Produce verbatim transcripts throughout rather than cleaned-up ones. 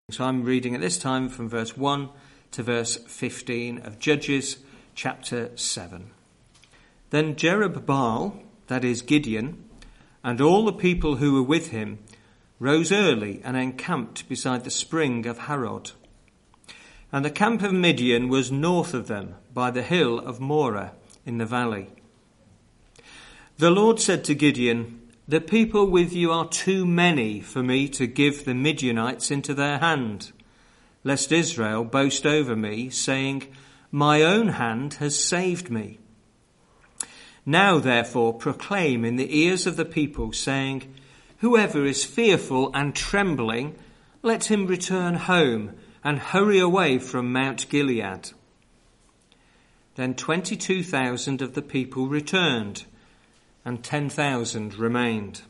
So I'm reading at this time from verse one to verse fifteen of Judges chapter seven. Then Jerubbaal, that is Gideon, and all the people who were with him rose early and encamped beside the spring of Harod. And the camp of Midian was north of them by the hill of Moreh in the valley. The Lord said to Gideon, "The people with you are too many for me to give the Midianites into their hand, lest Israel boast over me, saying, 'My own hand has saved me.' Now, therefore, proclaim in the ears of the people, saying, 'Whoever is fearful and trembling, let him return home and hurry away from Mount Gilead.' Then twenty-two thousand of the people returned, and ten thousand remained.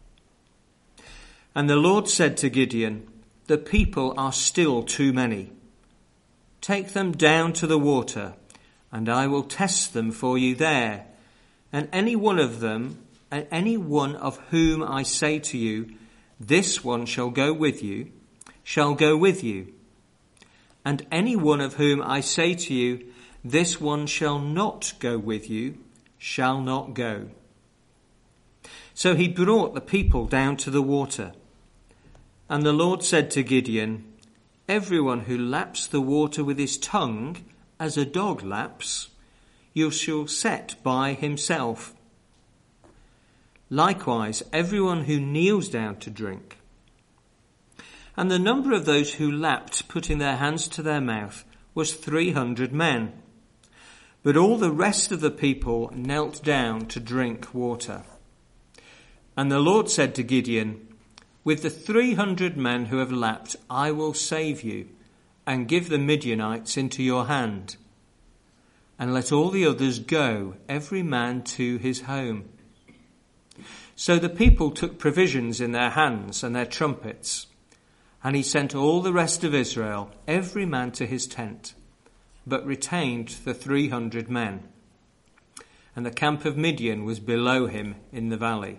And the Lord said to Gideon, 'The people are still too many. Take them down to the water, and I will test them for you there. And any one of them, and any one of whom I say to you, this one shall go with you, shall go with you. And any one of whom I say to you, this one shall not go with you, shall not go.' So he brought the people down to the water. And the Lord said to Gideon, 'Everyone who laps the water with his tongue, as a dog laps, you shall set by himself. Likewise, everyone who kneels down to drink.' And the number of those who lapped, putting their hands to their mouth, was three hundred men. But all the rest of the people knelt down to drink water. And the Lord said to Gideon, 'With the three hundred men who have lapped, I will save you, and give the Midianites into your hand. And let all the others go, every man to his home.' So the people took provisions in their hands and their trumpets, and he sent all the rest of Israel, every man to his tent, but retained the three hundred men. And the camp of Midian was below him in the valley.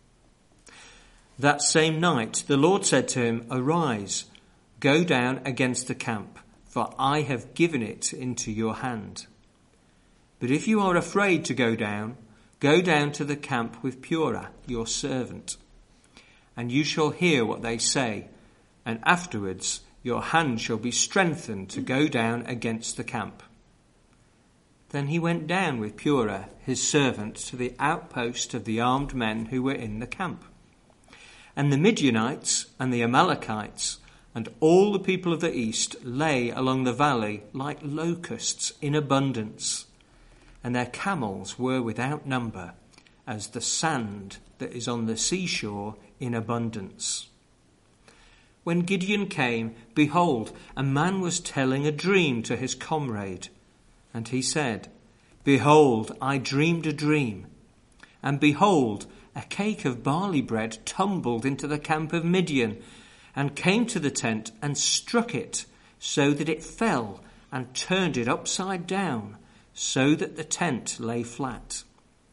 That same night the Lord said to him, 'Arise, go down against the camp, for I have given it into your hand. But if you are afraid to go down, go down to the camp with Purah, your servant, and you shall hear what they say, and afterwards your hand shall be strengthened to go down against the camp.' Then he went down with Purah, his servant, to the outpost of the armed men who were in the camp. And the Midianites and the Amalekites and all the people of the east lay along the valley like locusts in abundance, and their camels were without number, as the sand that is on the seashore in abundance. When Gideon came, behold, a man was telling a dream to his comrade. And he said, 'Behold, I dreamed a dream. And behold, a cake of barley bread tumbled into the camp of Midian, and came to the tent and struck it, so that it fell, and turned it upside down, so that the tent lay flat.'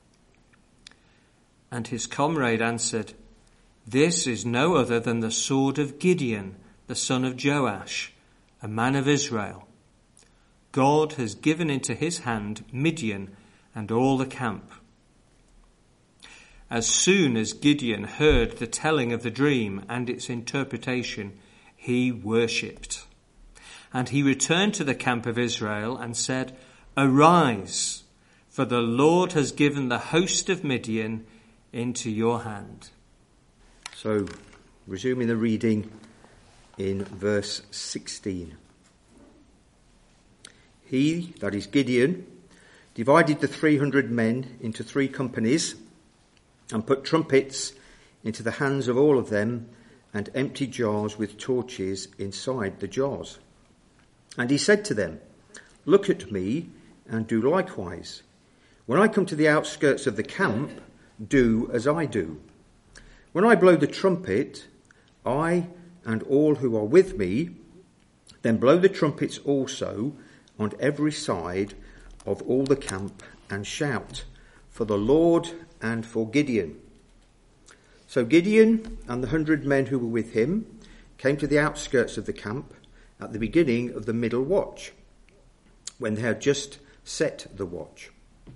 And his comrade answered, 'This is no other than the sword of Gideon, the son of Joash, a man of Israel. God has given into his hand Midian and all the camp.' As soon as Gideon heard the telling of the dream and its interpretation, he worshipped. And he returned to the camp of Israel and said, 'Arise, for the Lord has given the host of Midian into your hand.'" So, resuming the reading in verse sixteen. He, that is Gideon, divided the three hundred men into three companies, and put trumpets into the hands of all of them, and empty jars with torches inside the jars. And he said to them, "Look at me, and do likewise. When I come to the outskirts of the camp, do as I do. When I blow the trumpet, I and all who are with me, then blow the trumpets also on every side of all the camp, and shout, for the Lord and for Gideon." So Gideon and the hundred men who were with him came to the outskirts of the camp at the beginning of the middle watch, when they had just set the watch.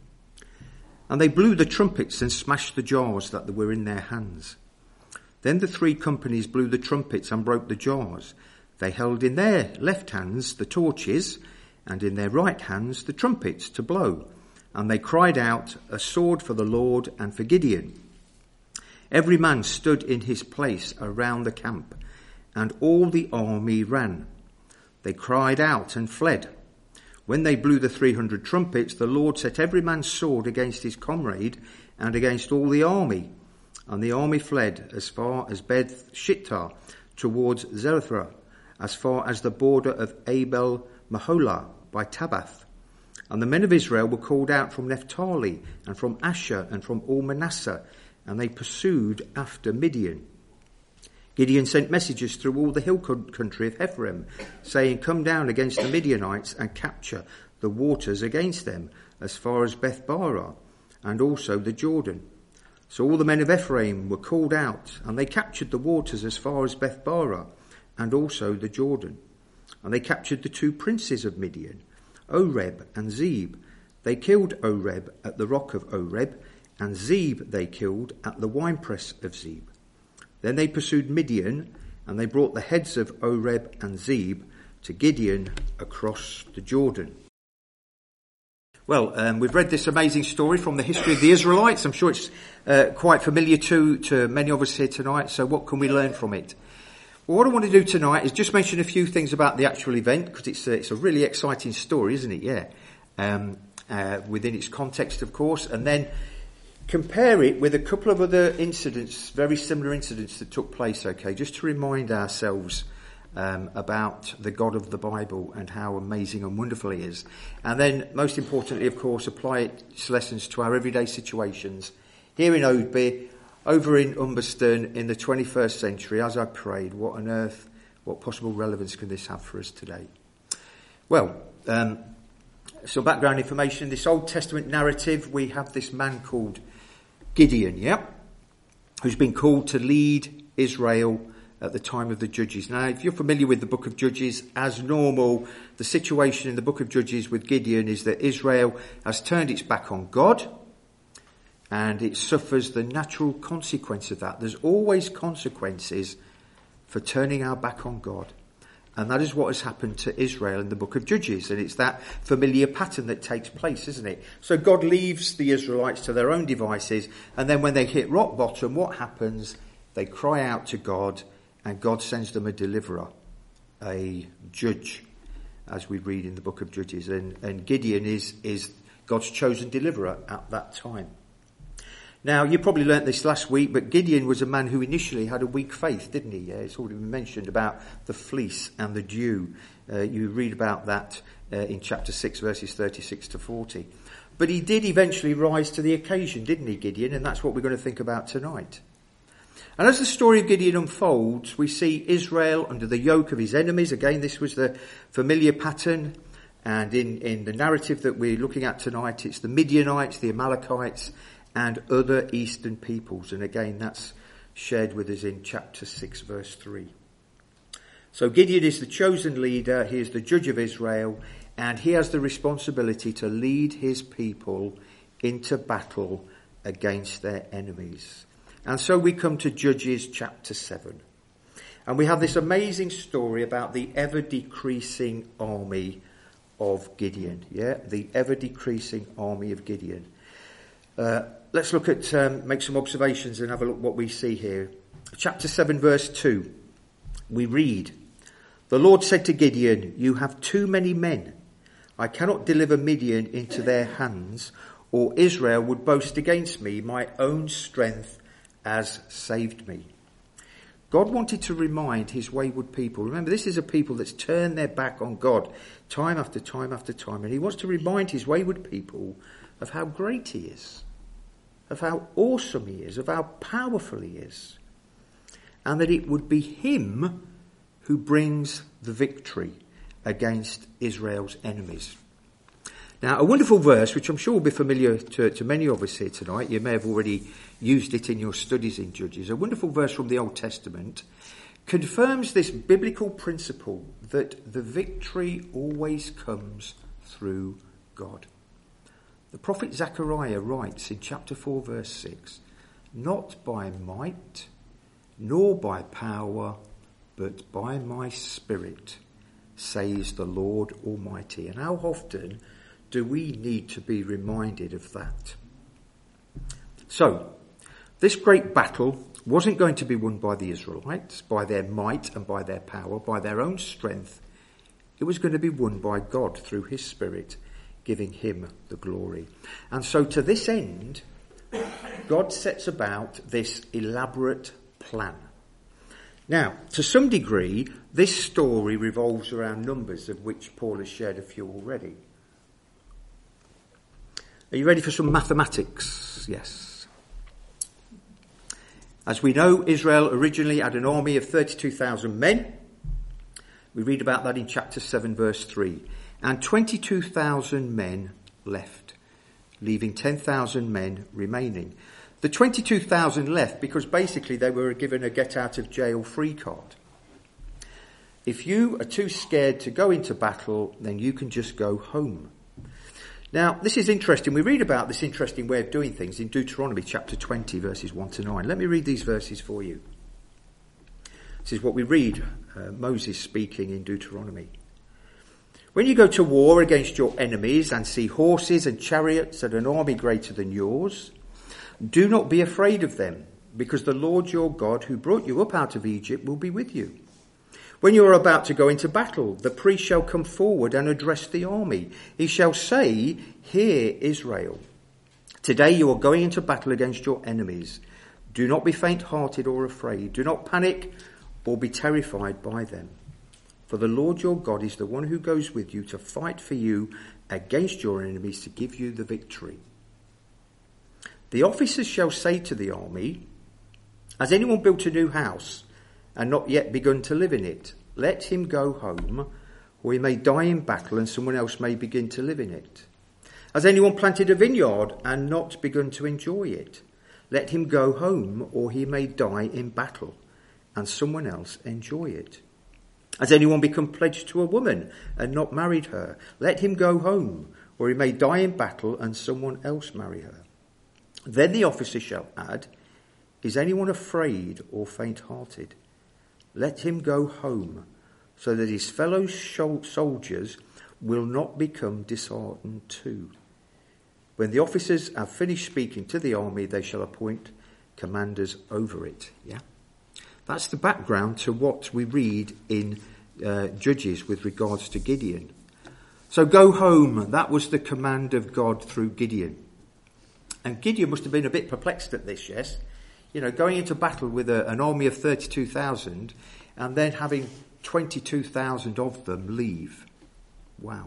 And they blew the trumpets and smashed the jars that were in their hands. Then the three companies blew the trumpets and broke the jars. They held in their left hands the torches, and in their right hands the trumpets to blow. And they cried out, "A sword for the Lord and for Gideon." Every man stood in his place around the camp, and all the army ran. They cried out and fled. When they blew the three hundred trumpets, the Lord set every man's sword against his comrade and against all the army. And the army fled as far as Beth Shittah towards Zerethah, as far as the border of Abel Maholah by Tabbath. And the men of Israel were called out from Naphtali and from Asher and from all Manasseh, and they pursued after Midian. Gideon sent messages through all the hill country of Ephraim, saying, "Come down against the Midianites and capture the waters against them, as far as Beth-barah, and also the Jordan." So all the men of Ephraim were called out, and they captured the waters as far as Beth-barah, and also the Jordan. And they captured the two princes of Midian, Oreb and Zeb. They killed Oreb at the rock of Oreb, and Zeb they killed at the winepress of Zeb. Then they pursued Midian, and they brought the heads of Oreb and Zeb to Gideon across the Jordan. Well, um, we've read this amazing story from the history of the Israelites. I'm sure it's uh, quite familiar to, to many of us here tonight. So what can we learn from it? Well, what I want to do tonight is just mention a few things about the actual event, because it's a, it's a really exciting story, isn't it? Yeah. Um, uh, within its context, of course, and then compare it with a couple of other incidents, very similar incidents that took place, okay, just to remind ourselves um, about the God of the Bible and how amazing and wonderful he is. And then, most importantly, of course, apply its lessons to our everyday situations here in Oadby, over in Umberston in the twenty-first century. As I prayed, what on earth, what possible relevance can this have for us today? Well, um, some background information. In this Old Testament narrative, we have this man called Gideon, yeah, who's been called to lead Israel at the time of the Judges. Now, if you're familiar with the book of Judges, as normal, the situation in the book of Judges with Gideon is that Israel has turned its back on God, and it suffers the natural consequence of that. There's always consequences for turning our back on God. And that is what has happened to Israel in the book of Judges. And it's that familiar pattern that takes place, isn't it? So God leaves the Israelites to their own devices. And then when they hit rock bottom, what happens? They cry out to God, and God sends them a deliverer, a judge, as we read in the book of Judges. And, and Gideon is, is God's chosen deliverer at that time. Now, you probably learnt this last week, but Gideon was a man who initially had a weak faith, didn't he? Yeah, it's already been mentioned about the fleece and the dew. Uh, you read about that uh, in chapter six, verses thirty-six to forty. But he did eventually rise to the occasion, didn't he, Gideon? And that's what we're going to think about tonight. And as the story of Gideon unfolds, we see Israel under the yoke of his enemies. Again, this was the familiar pattern. And in, in the narrative that we're looking at tonight, it's the Midianites, the Amalekites, and other eastern peoples. And again, that's shared with us in chapter six, verse three. So Gideon is the chosen leader. He is the judge of Israel, and he has the responsibility to lead his people into battle against their enemies. And so we come to Judges chapter seven. And we have this amazing story about the ever-decreasing army of Gideon. Yeah, the ever-decreasing army of Gideon. Uh, let's look at, um, make some observations and have a look what we see here. Chapter seven, verse two. We read, "The Lord said to Gideon, 'You have too many men. I cannot deliver Midian into their hands, or Israel would boast against me. My own strength has saved me.'" God wanted to remind his wayward people. Remember, this is a people that's turned their back on God time after time after time. And he wants to remind his wayward people of how great he is, of how awesome he is, of how powerful he is. And that it would be him who brings the victory against Israel's enemies. Now, a wonderful verse, which I'm sure will be familiar to, to many of us here tonight. You may have already used it in your studies in Judges. A wonderful verse from the Old Testament confirms this biblical principle that the victory always comes through God. The prophet Zechariah writes in chapter four, verse six, "Not by might, nor by power, but by my Spirit, says the Lord Almighty." And how often do we need to be reminded of that? So, this great battle wasn't going to be won by the Israelites, by their might and by their power, by their own strength. It was going to be won by God through his Spirit, giving him the glory. And so to this end, God sets about this elaborate plan. Now, to some degree, this story revolves around numbers, of which Paul has shared a few already. Are you ready for some mathematics? Yes. As we know, Israel originally had an army of thirty-two thousand men. We read about that in chapter seven, verse three. And twenty-two thousand men left, leaving ten thousand men remaining. The twenty-two thousand left because basically they were given a get-out-of-jail-free card. If you are too scared to go into battle, then you can just go home. Now, this is interesting. We read about this interesting way of doing things in Deuteronomy chapter twenty, verses one to nine. Let me read these verses for you. This is what we read, uh, Moses speaking in Deuteronomy. "When you go to war against your enemies and see horses and chariots and an army greater than yours, do not be afraid of them, because the Lord your God who brought you up out of Egypt will be with you. When you are about to go into battle, the priest shall come forward and address the army. He shall say, 'Hear, Israel, today you are going into battle against your enemies. Do not be faint-hearted or afraid. Do not panic or be terrified by them. For the Lord your God is the one who goes with you to fight for you against your enemies to give you the victory.' The officers shall say to the army, 'Has anyone built a new house and not yet begun to live in it? Let him go home, or he may die in battle and someone else may begin to live in it. Has anyone planted a vineyard and not begun to enjoy it? Let him go home, or he may die in battle and someone else enjoy it. Has anyone become pledged to a woman and not married her? Let him go home, or he may die in battle and someone else marry her.' Then the officer shall add, 'Is anyone afraid or faint-hearted? Let him go home, so that his fellow soldiers will not become disheartened too.' When the officers have finished speaking to the army, they shall appoint commanders over it." Yeah, that's the background to what we read in uh, Judges with regards to Gideon. So go home, that was the command of God through Gideon. And Gideon must have been a bit perplexed at this, yes? You know, going into battle with a, an army of thirty-two thousand and then having twenty-two thousand of them leave. Wow.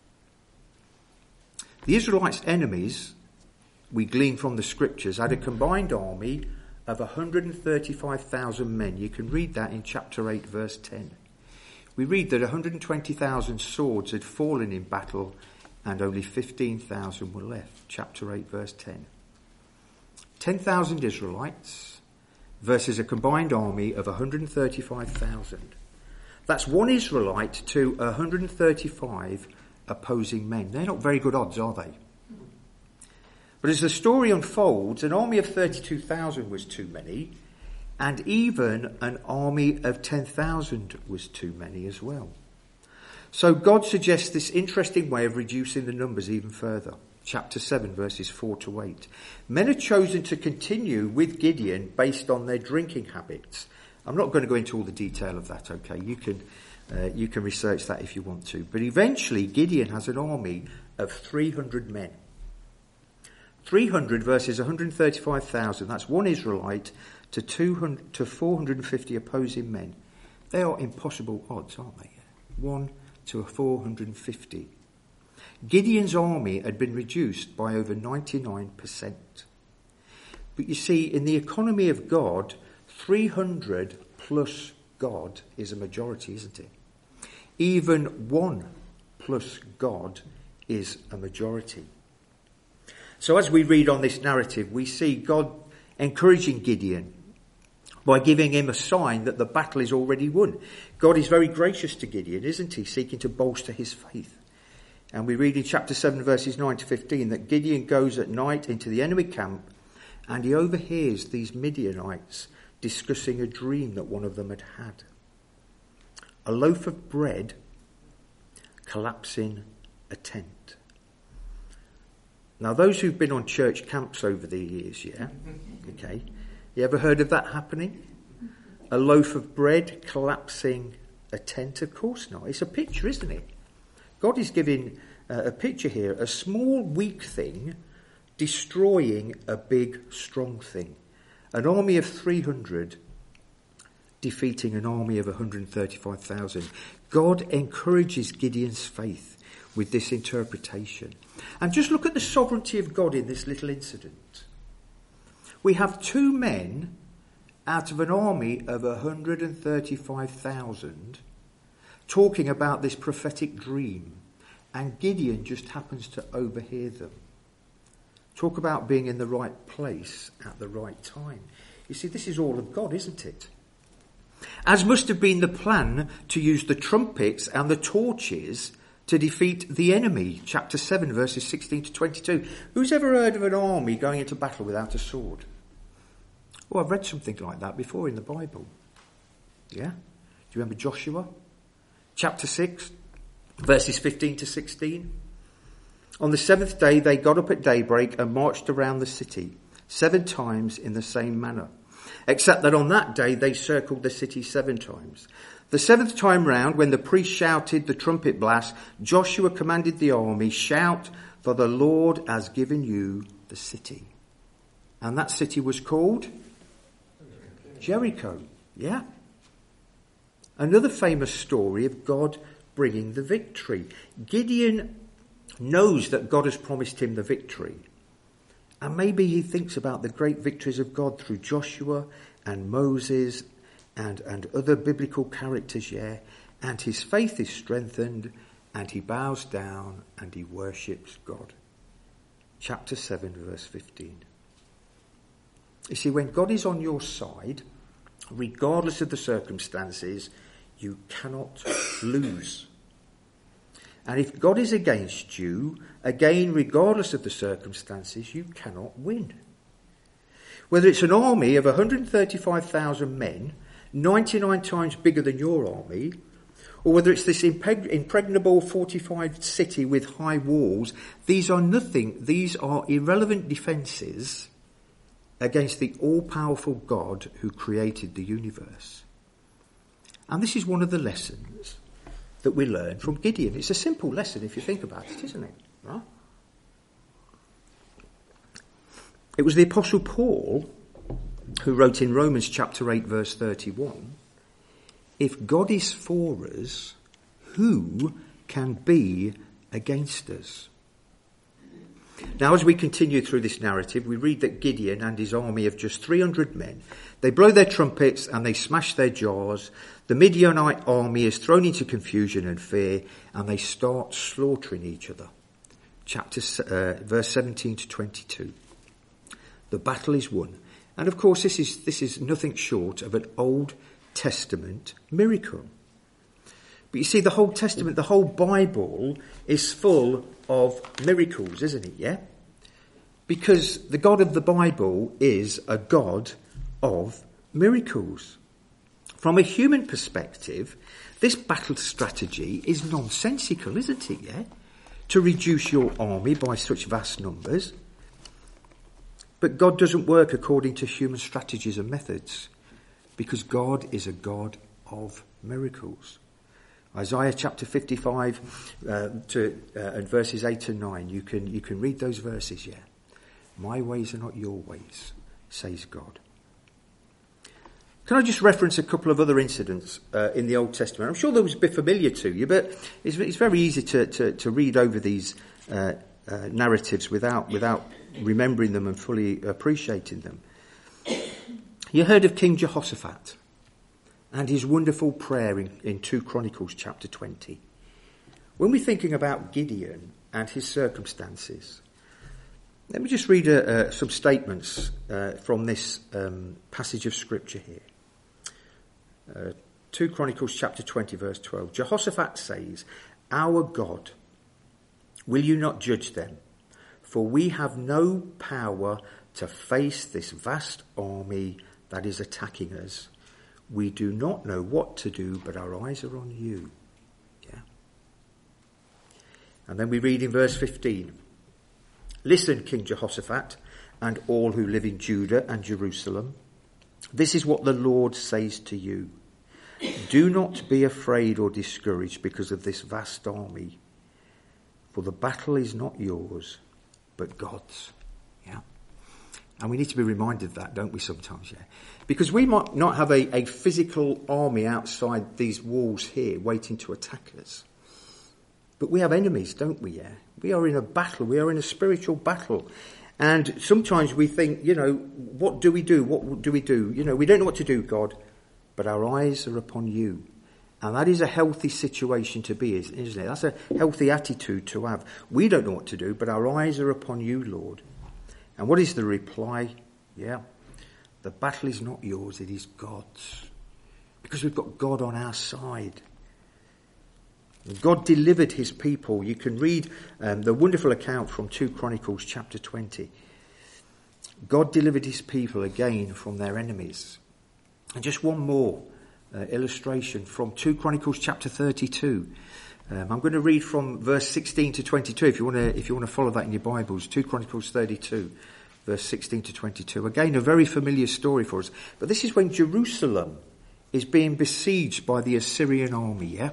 The Israelites' enemies, we glean from the scriptures, had a combined army of one hundred thirty-five thousand men. You can read that in chapter eight, verse ten. We read that one hundred twenty thousand swords had fallen in battle and only fifteen thousand were left. Chapter eight, verse ten. ten thousand Israelites versus a combined army of one hundred thirty-five thousand. That's one Israelite to one hundred thirty-five opposing men. They're not very good odds, are they? But as the story unfolds, an army of thirty-two thousand was too many, and even an army of ten thousand was too many as well. So God suggests this interesting way of reducing the numbers even further. Chapter seven, verses four to eight. Men are chosen to continue with Gideon based on their drinking habits. I'm not going to go into all the detail of that, okay? You can, uh, you can research that if you want to. But eventually, Gideon has an army of three hundred men. three hundred versus one hundred thirty-five thousand. That's one Israelite to two hundred to four hundred fifty opposing men. They are impossible odds, aren't they? One to four hundred fifty. Gideon's army had been reduced by over ninety-nine percent. But you see, in the economy of God, three hundred plus God is a majority, isn't it? Even one plus God is a majority. So as we read on this narrative, we see God encouraging Gideon, by giving him a sign that the battle is already won. God is very gracious to Gideon, isn't he, seeking to bolster his faith. And we read in chapter seven, verses nine to fifteen, that Gideon goes at night into the enemy camp and he overhears these Midianites discussing a dream that one of them had had. A loaf of bread collapsing a tent. Now, those who've been on church camps over the years, yeah, okay, you ever heard of that happening? A loaf of bread collapsing a tent? Of course not. It's a picture, isn't it? God is giving uh, a picture here, a small, weak thing destroying a big, strong thing. An army of three hundred defeating an army of one hundred thirty-five thousand. God encourages Gideon's faith with this interpretation. And just look at the sovereignty of God in this little incident. We have two men out of an army of one hundred thirty-five thousand talking about this prophetic dream, and Gideon just happens to overhear them. Talk about being in the right place at the right time. You see, this is all of God, isn't it? As must have been the plan to use the trumpets and the torches to defeat the enemy. Chapter seven, verses sixteen to twenty-two. Who's ever heard of an army going into battle without a sword? Oh, I've read something like that before in the Bible. Yeah? Do you remember Joshua? Chapter six, verses fifteen to sixteen. On the seventh day they got up at daybreak and marched around the city seven times in the same manner. Except that on that day they circled the city seven times. The seventh time round, when the priest shouted the trumpet blast, Joshua commanded the army, "Shout, for the Lord has given you the city." And that city was called Jericho. Yeah. Another famous story of God bringing the victory. Gideon knows that God has promised him the victory. And maybe he thinks about the great victories of God through Joshua and Moses and, and other biblical characters, yeah. And his faith is strengthened and he bows down and he worships God. Chapter seven, verse fifteen. You see, when God is on your side, regardless of the circumstances, you cannot lose. And if God is against you, again, regardless of the circumstances, you cannot win. Whether it's an army of one hundred thirty-five thousand men, ninety-nine times bigger than your army, or whether it's this impeg- impregnable fortified city with high walls, these are nothing. These are irrelevant defences against the all-powerful God who created the universe. And this is one of the lessons that we learn from Gideon. It's a simple lesson if you think about it, isn't it? Right? It was the Apostle Paul who wrote in Romans chapter eight, verse thirty-one, "If God is for us, who can be against us?" Now, as we continue through this narrative, we read that Gideon and his army of just three hundred men, they blow their trumpets and they smash their jars. The Midianite army is thrown into confusion and fear, and they start slaughtering each other. Chapter uh, verse seventeen to twenty-two. The battle is won, and of course, this is this is nothing short of an Old Testament miracle. But you see, the whole Testament, the whole Bible is full of miracles, isn't it? Yeah? Because the God of the Bible is a God of miracles. From a human perspective, this battle strategy is nonsensical, isn't it? Yeah? To reduce your army by such vast numbers. But God doesn't work according to human strategies and methods, because God is a God of miracles. Isaiah chapter fifty-five uh, to uh, and verses eight and nine. You can you can read those verses. Yeah, my ways are not your ways, says God. Can I just reference a couple of other incidents uh, in the Old Testament? I'm sure those will be familiar to you, but it's, it's very easy to, to, to read over these uh, uh, narratives without without remembering them and fully appreciating them. You heard of King Jehoshaphat and his wonderful prayer in, in two Chronicles chapter twenty. When we're thinking about Gideon and his circumstances, let me just read uh, uh, some statements uh, from this um, passage of scripture here. Uh, two Chronicles chapter twenty verse twelve. Jehoshaphat says, "Our God, will you not judge them? For we have no power to face this vast army that is attacking us. We do not know what to do, but our eyes are on you." Yeah. And then we read in verse fifteen. "Listen, King Jehoshaphat, and all who live in Judah and Jerusalem. This is what the Lord says to you. Do not be afraid or discouraged because of this vast army, for the battle is not yours, but God's." Yeah. And we need to be reminded of that, don't we, sometimes, yeah? Because we might not have a, a physical army outside these walls here waiting to attack us. But we have enemies, don't we, yeah? We are in a battle. We are in a spiritual battle. And sometimes we think, you know, what do we do? What do we do? You know, we don't know what to do, God, but our eyes are upon you. And that is a healthy situation to be, isn't it? That's a healthy attitude to have. We don't know what to do, but our eyes are upon you, Lord. And what is the reply? Yeah, the battle is not yours, it is God's. Because we've got God on our side. God delivered his people. You can read um, the wonderful account from two Chronicles chapter twenty. God delivered his people again from their enemies. And just one more uh, illustration from two Chronicles chapter thirty-two. Um, I'm going to read from verse sixteen to twenty-two if you want to if you want to follow that in your Bibles. two Chronicles thirty-two, verse sixteen to twenty-two. Again, a very familiar story for us. But this is when Jerusalem is being besieged by the Assyrian army, yeah?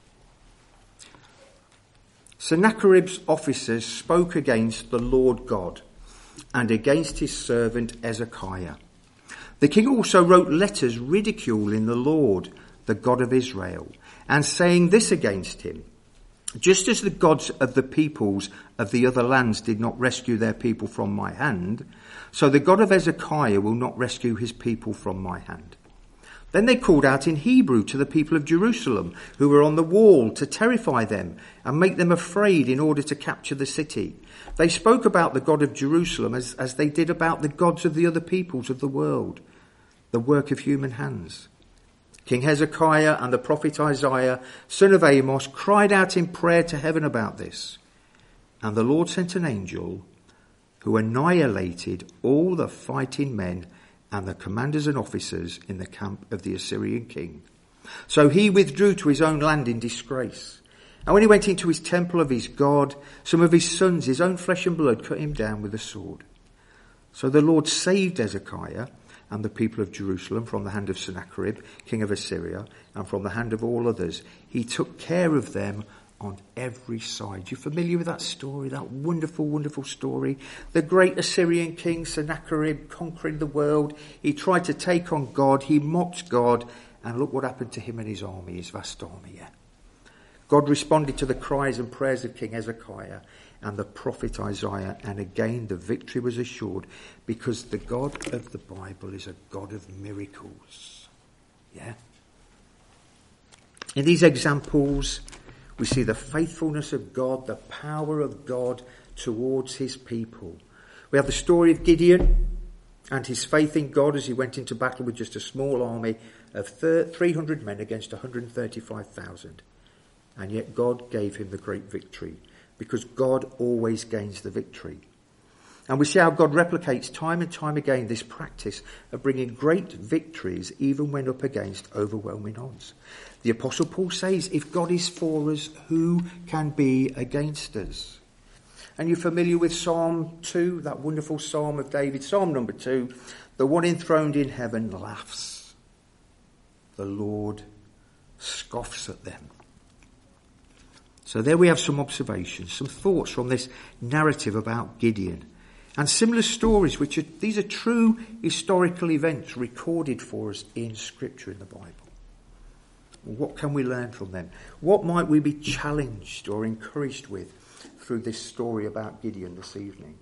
Sennacherib's officers spoke against the Lord God and against his servant Hezekiah. The king also wrote letters ridiculing the Lord, the God of Israel, and saying this against him: "Just as the gods of the peoples of the other lands did not rescue their people from my hand, so the God of Hezekiah will not rescue his people from my hand." Then they called out in Hebrew to the people of Jerusalem who were on the wall to terrify them and make them afraid in order to capture the city. They spoke about the God of Jerusalem as, as they did about the gods of the other peoples of the world, the work of human hands. King Hezekiah and the prophet Isaiah, son of Amos, cried out in prayer to heaven about this. And the Lord sent an angel who annihilated all the fighting men and the commanders and officers in the camp of the Assyrian king. So he withdrew to his own land in disgrace. And when he went into his temple of his God, some of his sons, his own flesh and blood, cut him down with a sword. So the Lord saved Hezekiah and the people of Jerusalem from the hand of Sennacherib, king of Assyria, and from the hand of all others. He took care of them on every side. You're familiar with that story, that wonderful, wonderful story? The great Assyrian king Sennacherib conquering the world. He tried to take on God. He mocked God. And look what happened to him and his army, his vast army. Yeah. God responded to the cries and prayers of King Hezekiah and the prophet Isaiah. And again, the victory was assured because the God of the Bible is a God of miracles. Yeah. In these examples, we see the faithfulness of God, the power of God towards his people. We have the story of Gideon and his faith in God as he went into battle with just a small army of three hundred men against one hundred thirty-five thousand. And yet God gave him the great victory because God always gains the victory. And we see how God replicates time and time again this practice of bringing great victories even when up against overwhelming odds. The Apostle Paul says, if God is for us, who can be against us? And you're familiar with Psalm two, that wonderful Psalm of David, Psalm number two. The one enthroned in heaven laughs. The Lord scoffs at them. So there we have some observations, some thoughts from this narrative about Gideon. And similar stories, which are, these are true historical events recorded for us in Scripture in the Bible. What can we learn from them? What might we be challenged or encouraged with through this story about Gideon this evening?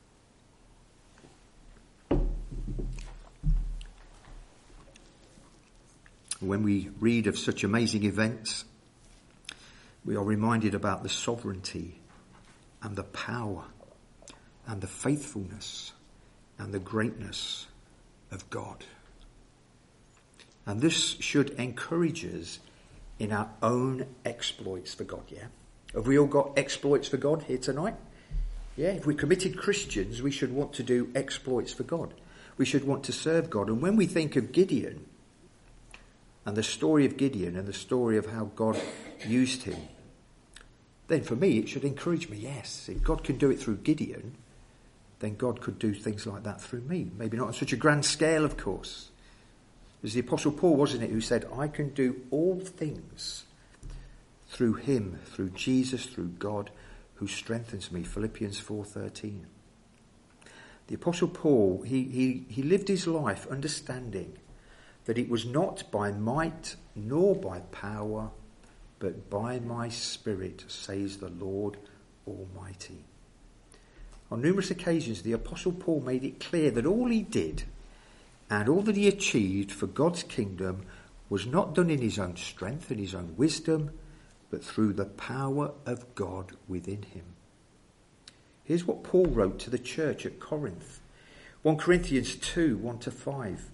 When we read of such amazing events, we are reminded about the sovereignty and the power and the faithfulness and the greatness of God. And this should encourage us in our own exploits for God, yeah? Have we all got exploits for God here tonight? Yeah, if we're committed Christians, we should want to do exploits for God. We should want to serve God. And when we think of Gideon, and the story of Gideon, and the story of how God used him, then for me it should encourage me, yes, if God can do it through Gideon, then God could do things like that through me. Maybe not on such a grand scale, of course. It was the Apostle Paul, wasn't it, who said, I can do all things through him, through Jesus, through God, who strengthens me. Philippians four thirteen. The Apostle Paul, he, he, he lived his life understanding that it was not by might nor by power, but by my Spirit, says the Lord Almighty. On numerous occasions, the Apostle Paul made it clear that all he did and all that he achieved for God's kingdom was not done in his own strength and his own wisdom, but through the power of God within him. Here's what Paul wrote to the church at Corinth. First Corinthians two, one to five.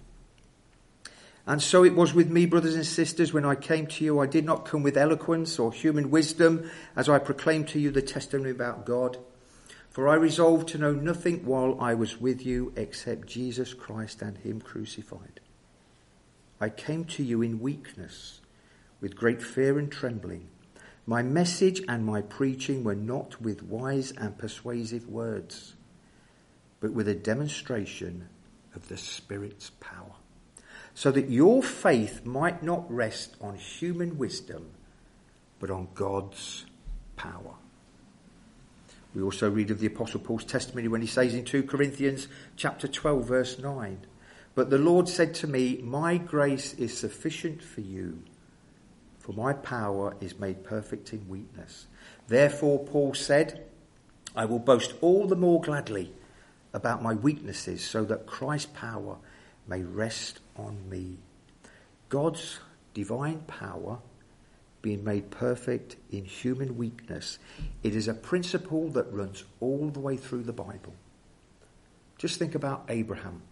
And so it was with me, brothers and sisters, when I came to you, I did not come with eloquence or human wisdom as I proclaimed to you the testimony about God. For I resolved to know nothing while I was with you except Jesus Christ and him crucified. I came to you in weakness, with great fear and trembling. My message and my preaching were not with wise and persuasive words, but with a demonstration of the Spirit's power, so that your faith might not rest on human wisdom, but on God's power. We also read of the Apostle Paul's testimony when he says in Second Corinthians chapter twelve, verse nine, but the Lord said to me, my grace is sufficient for you, for my power is made perfect in weakness. Therefore, Paul said, I will boast all the more gladly about my weaknesses, so that Christ's power may rest on me. God's divine power being made perfect in human weakness. It is a principle that runs all the way through the Bible. Just think about Abraham,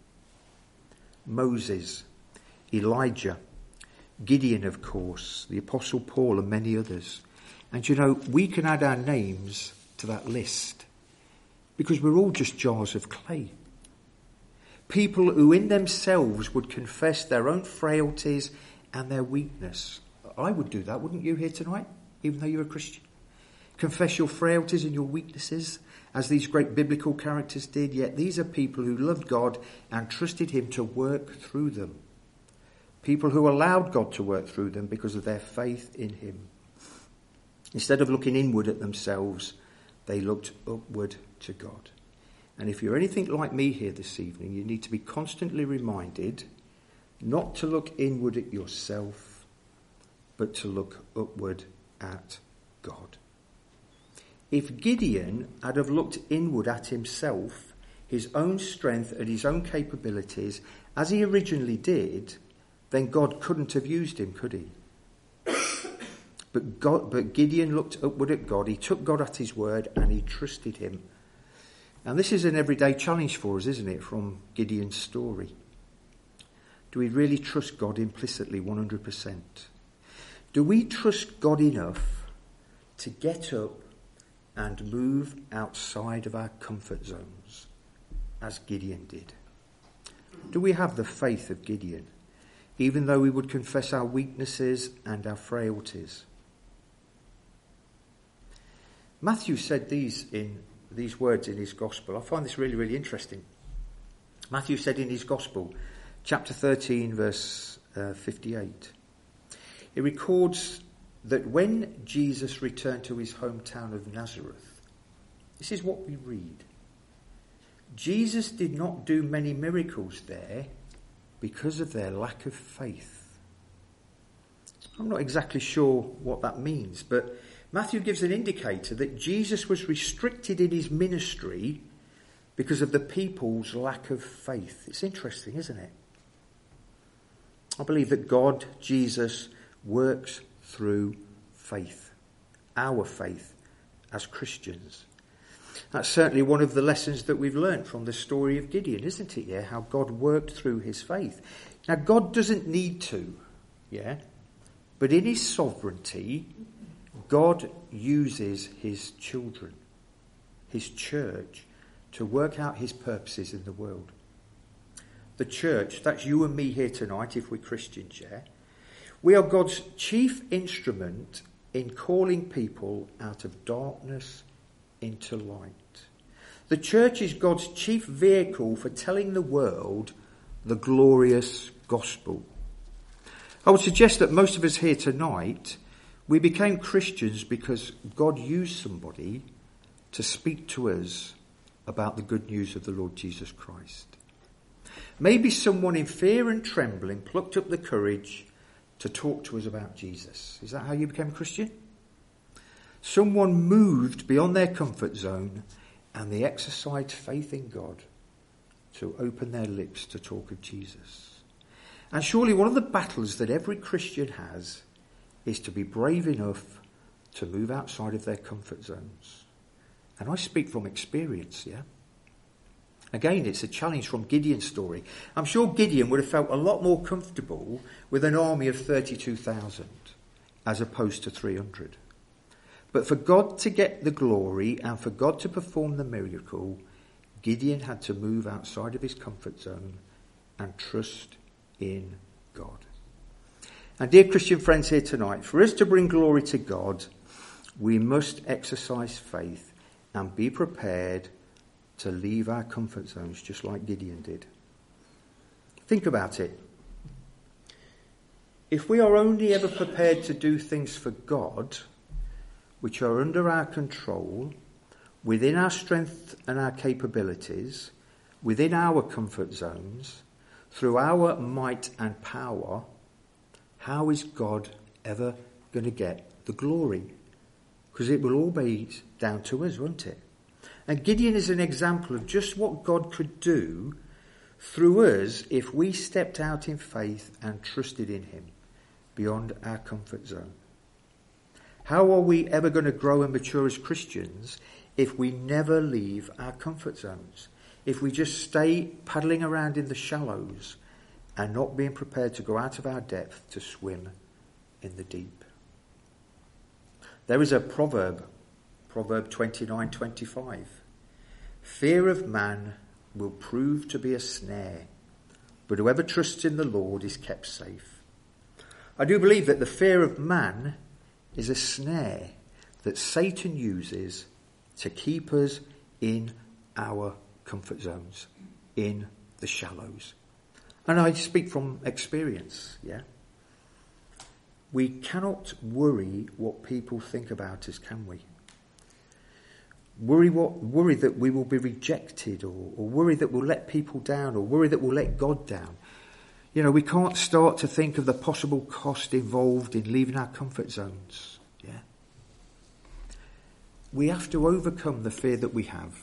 Moses, Elijah, Gideon, of course, the Apostle Paul, and many others. And you know, we can add our names to that list because we're all just jars of clay. People who in themselves would confess their own frailties and their weakness. I would do that, wouldn't you, here tonight, even though you're a Christian? Confess your frailties and your weaknesses, as these great biblical characters did, yet these are people who loved God and trusted him to work through them. People who allowed God to work through them because of their faith in him. Instead of looking inward at themselves, they looked upward to God. And if you're anything like me here this evening, you need to be constantly reminded not to look inward at yourself, but to look upward at God. If Gideon had have looked inward at himself, his own strength and his own capabilities, as he originally did, then God couldn't have used him, could he? But God, but Gideon looked upward at God. He took God at his word and he trusted him. And this is an everyday challenge for us, isn't it, from Gideon's story? Do we really trust God implicitly one hundred percent? Do we trust God enough to get up and move outside of our comfort zones, as Gideon did? Do we have the faith of Gideon, even though we would confess our weaknesses and our frailties? Matthew said these in these words in his gospel. I find this really, really interesting. Matthew said in his gospel, chapter thirteen, verse uh, fifty-eight, he records that when Jesus returned to his hometown of Nazareth, this is what we read. Jesus did not do many miracles there because of their lack of faith. I'm not exactly sure what that means, but Matthew gives an indicator that Jesus was restricted in his ministry because of the people's lack of faith. It's interesting, isn't it? I believe that God, Jesus, works through faith, our faith as Christians. That's certainly one of the lessons that we've learned from the story of Gideon, isn't it? Yeah, how God worked through his faith. Now, God doesn't need to, yeah? But in his sovereignty, God uses his children, his church, to work out his purposes in the world. The church, that's you and me here tonight, if we're Christians, yeah? We are God's chief instrument in calling people out of darkness into light. The church is God's chief vehicle for telling the world the glorious gospel. I would suggest that most of us here tonight, we became Christians because God used somebody to speak to us about the good news of the Lord Jesus Christ. Maybe someone in fear and trembling plucked up the courage to talk to us about Jesus. Is that how you became a Christian? Someone moved beyond their comfort zone and they exercised faith in God to open their lips to talk of Jesus. And surely one of the battles that every Christian has is to be brave enough to move outside of their comfort zones. And I speak from experience, yeah? Again, it's a challenge from Gideon's story. I'm sure Gideon would have felt a lot more comfortable with an army of thirty-two thousand as opposed to three hundred. But for God to get the glory and for God to perform the miracle, Gideon had to move outside of his comfort zone and trust in God. And dear Christian friends here tonight, for us to bring glory to God, we must exercise faith and be prepared to leave our comfort zones just like Gideon did. Think about it. If we are only ever prepared to do things for God, which are under our control, within our strength and our capabilities, within our comfort zones, through our might and power, how is God ever going to get the glory? Because it will all be down to us, won't it? And Gideon is an example of just what God could do through us if we stepped out in faith and trusted in him beyond our comfort zone. How are we ever going to grow and mature as Christians if we never leave our comfort zones? If we just stay paddling around in the shallows and not being prepared to go out of our depth to swim in the deep? There is a proverb, Proverb twenty-nine twenty-five. Fear of man will prove to be a snare, but whoever trusts in the Lord is kept safe. I do believe that the fear of man is a snare that Satan uses to keep us in our comfort zones, in the shallows. And I speak from experience, yeah? We cannot worry what people think about us, can we? Worry what? Worry that we will be rejected, or, or worry that we'll let people down, or worry that we'll let God down. You know, we can't start to think of the possible cost involved in leaving our comfort zones. Yeah. We have to overcome the fear that we have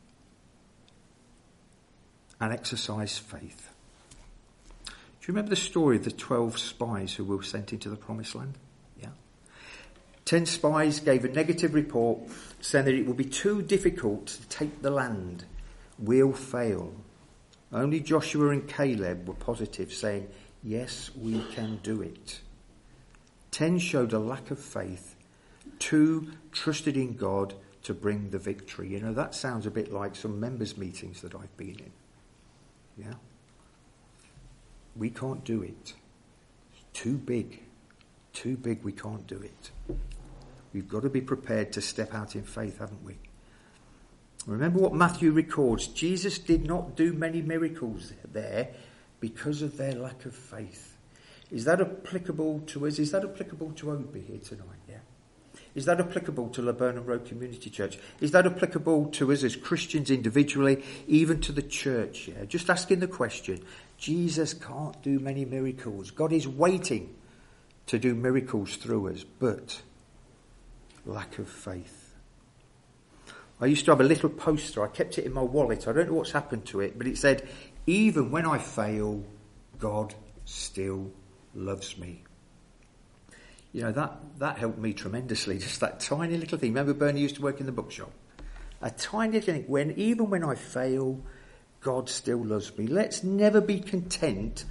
and exercise faith. Do you remember the story of the twelve spies who were sent into the promised land? Yeah. Ten spies gave a negative report saying that it would be too difficult to take the land. We'll fail. Only Joshua and Caleb were positive, saying, yes, we can do it. Ten showed a lack of faith. Two trusted in God to bring the victory. You know, that sounds a bit like some members' meetings that I've been in. Yeah? We can't do it. It's too big. Too big, we can't do it. We've got to be prepared to step out in faith, haven't we? Remember what Matthew records. Jesus did not do many miracles there because of their lack of faith. Is that applicable to us? Is that applicable to Oadby here tonight? Yeah. Is that applicable to Laburnum Road Community Church? Is that applicable to us as Christians individually, even to the church? Yeah. Just asking the question. Jesus can't do many miracles. God is waiting to do miracles through us, but lack of faith. I used to have a little poster. I kept it in my wallet. I don't know what's happened to it, but it said, even when I fail, God still loves me. You know, that, that helped me tremendously. Just that tiny little thing. Remember Bernie used to work in the bookshop? A tiny little thing. When, even when I fail, God still loves me. Let's never be content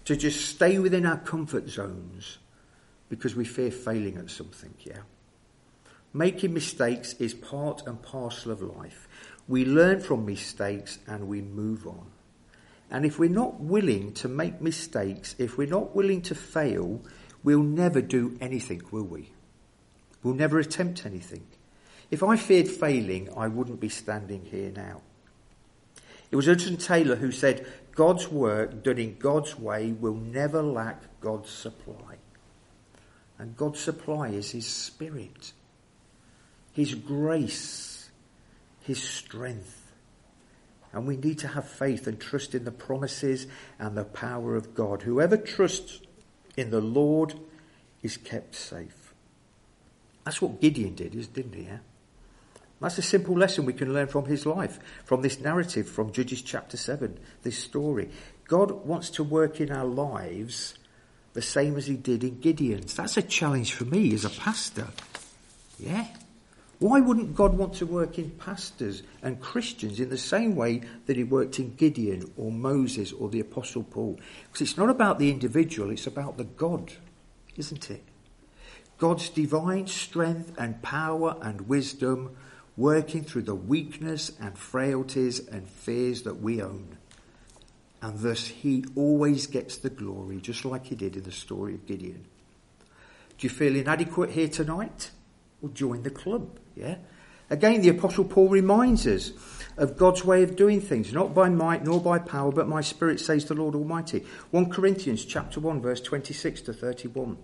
to just stay within our comfort zones because we fear failing at something, yeah? Making mistakes is part and parcel of life. We learn from mistakes and we move on. And if we're not willing to make mistakes, if we're not willing to fail, we'll never do anything, will we? We'll never attempt anything. If I feared failing, I wouldn't be standing here now. It was Hudson Taylor who said, God's work done in God's way will never lack God's supply. And God's supply is his Spirit, his grace, his strength. And we need to have faith and trust in the promises and the power of God. Whoever trusts in the Lord is kept safe. That's what Gideon did, didn't he? Yeah? That's a simple lesson we can learn from his life, from this narrative, from Judges chapter seven, this story. God wants to work in our lives the same as he did in Gideon's. That's a challenge for me as a pastor. Yeah? Why wouldn't God want to work in pastors and Christians in the same way that he worked in Gideon or Moses or the Apostle Paul? Because it's not about the individual, it's about the God, isn't it? God's divine strength and power and wisdom working through the weakness and frailties and fears that we own. And thus he always gets the glory, just like he did in the story of Gideon. Do you feel inadequate here tonight? Well, join the club, yeah? Again, the Apostle Paul reminds us of God's way of doing things, not by might nor by power, but my Spirit, says the Lord Almighty. First Corinthians chapter one, verse twenty-six to thirty-one.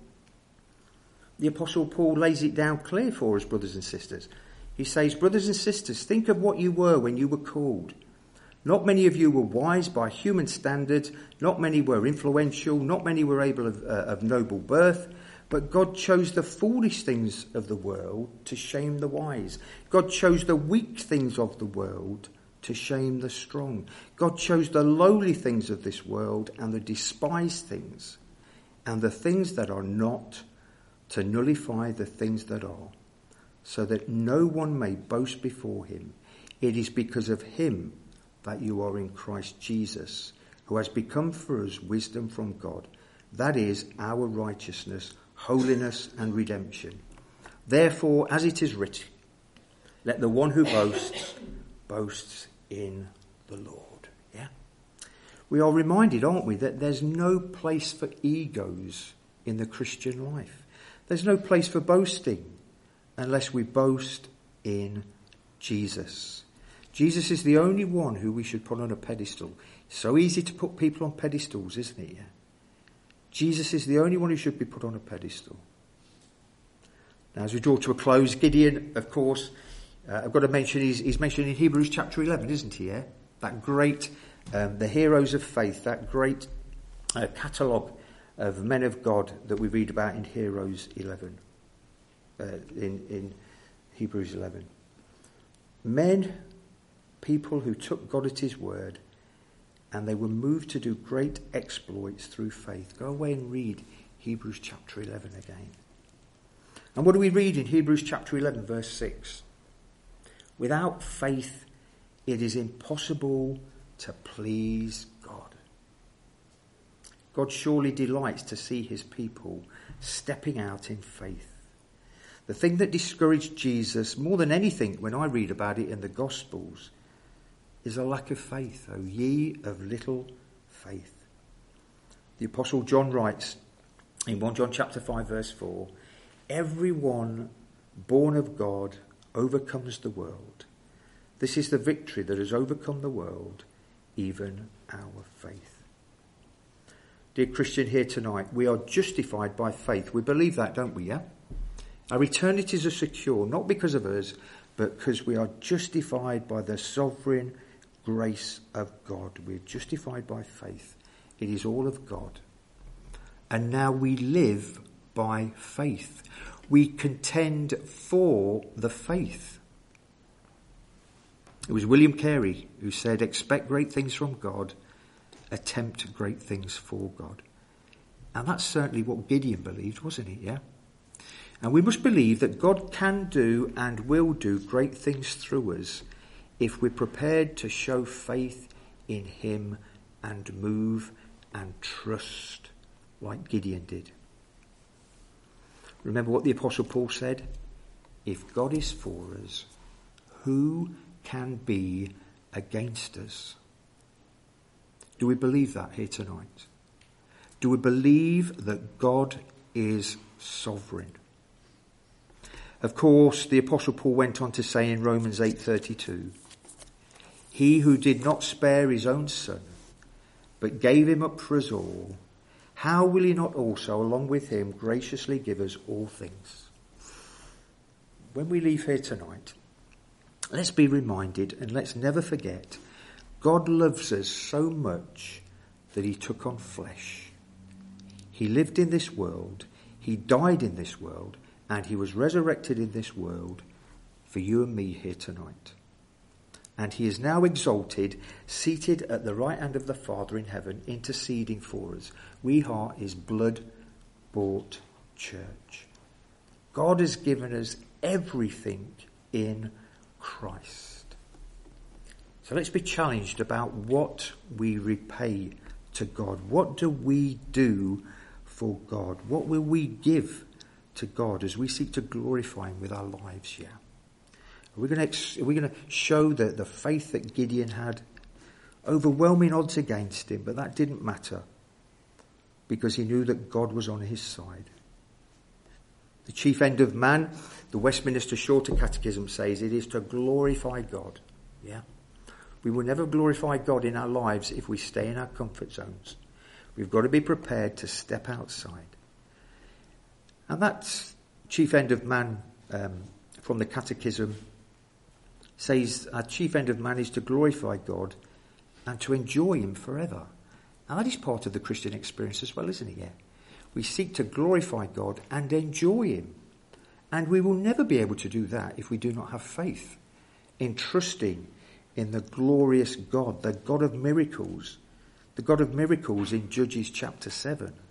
The Apostle Paul lays it down clear for us, brothers and sisters. He says, brothers and sisters, think of what you were when you were called. Not many of you were wise by human standards. Not many were influential. Not many were able of, uh, of noble birth. But God chose the foolish things of the world to shame the wise. God chose the weak things of the world to shame the strong. God chose the lowly things of this world and the despised things and the things that are not to nullify the things that are, so that no one may boast before him. It is because of him that you are in Christ Jesus, who has become for us wisdom from God. That is our righteousness, holiness and redemption. Therefore, as it is written, let the one who boasts, boasts in the Lord. Yeah? We are reminded, aren't we, that there's no place for egos in the Christian life. There's no place for boasting unless we boast in Jesus. Jesus is the only one who we should put on a pedestal. It's so easy to put people on pedestals, isn't it? Yeah? Jesus is the only one who should be put on a pedestal. Now, as we draw to a close, Gideon, of course, uh, I've got to mention, he's, he's mentioned in Hebrews chapter eleven, isn't he? Yeah? That great, um, the heroes of faith, that great uh, catalogue of men of God that we read about in Hebrews eleven. Uh, in, in Hebrews eleven. Men, people who took God at his word, and they were moved to do great exploits through faith. Go away and read Hebrews chapter eleven again. And what do we read in Hebrews chapter eleven, verse six? Without faith, it is impossible to please God. God surely delights to see his people stepping out in faith. The thing that discouraged Jesus more than anything when I read about it in the Gospels is a lack of faith. O ye of little faith. The Apostle John writes in First John chapter five verse four, everyone born of God overcomes the world. This is the victory that has overcome the world, even our faith. Dear Christian here tonight, we are justified by faith. We believe that, don't we, yeah? Our eternities are secure, not because of us, but because we are justified by the sovereign grace of God. We're justified by faith. It is all of God. And now we live by faith. We contend for the faith. It was William Carey who said, expect great things from God, attempt great things for God. And that's certainly what Gideon believed, wasn't it, yeah? And we must believe that God can do and will do great things through us if we're prepared to show faith in him and move and trust like Gideon did. Remember what the Apostle Paul said? If God is for us, who can be against us? Do we believe that here tonight? Do we believe that God is sovereign? Of course, the Apostle Paul went on to say in Romans eight thirty-two, he who did not spare his own son, but gave him up for us all, how will he not also, along with him, graciously give us all things? When we leave here tonight, let's be reminded and let's never forget, God loves us so much that he took on flesh. He lived in this world, he died in this world, and he was resurrected in this world for you and me here tonight. And he is now exalted, seated at the right hand of the Father in heaven, interceding for us. We are his blood-bought church. God has given us everything in Christ. So let's be challenged about what we repay to God. What do we do for God? What will we give to God as we seek to glorify him with our lives? Yeah. Are we going to, are we going to show the, the faith that Gideon had? Overwhelming odds against him, but that didn't matter because he knew that God was on his side. The chief end of man, the Westminster Shorter Catechism says, it is to glorify God. Yeah. We will never glorify God in our lives if we stay in our comfort zones. We've got to be prepared to step outside. And that chief end of man um, from the Catechism says our chief end of man is to glorify God and to enjoy him forever. And that is part of the Christian experience as well, isn't it? Yeah. We seek to glorify God and enjoy him. And we will never be able to do that if we do not have faith in trusting in the glorious God, the God of miracles, the God of miracles in Judges chapter seven.